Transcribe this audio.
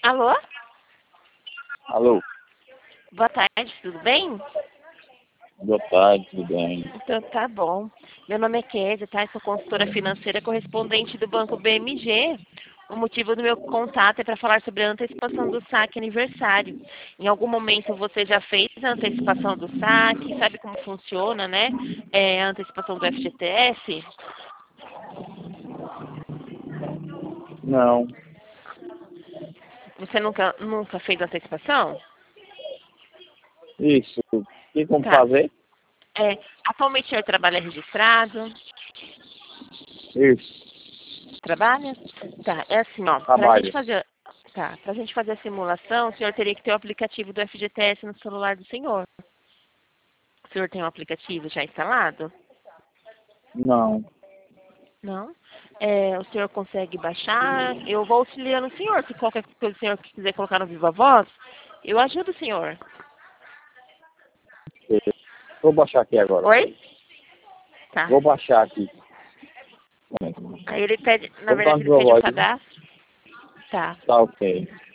Alô? Alô, Boa tarde, tudo bem? boa tarde, tudo bem? Então tá bom. Meu nome é Kézia, tá? Eu sou consultora financeira correspondente do Banco BMG. O motivo do meu contato é para falar sobre a antecipação do saque aniversário. Em algum momento você já fez a antecipação do saque? Sabe como funciona, né? A antecipação do FGTS? Não, Você nunca fez antecipação? isso. E como Tá. fazer? Atualmente o senhor trabalha registrado? Isso, Trabalha? Tá, é assim, ó, trabalho. pra gente fazer a simulação, o senhor teria que ter o aplicativo do FGTS no celular do senhor. O senhor tem um aplicativo já instalado? Não, Não? O senhor consegue baixar? Eu vou auxiliando o senhor. Se qualquer coisa o senhor quiser colocar no Viva Voz, eu ajudo o senhor. vou baixar aqui agora. Oi? Tá. Vou baixar aqui. Aí ele pede, na Vou botar verdade no ele meu pede o voz. cadastro. Tá. Tá ok.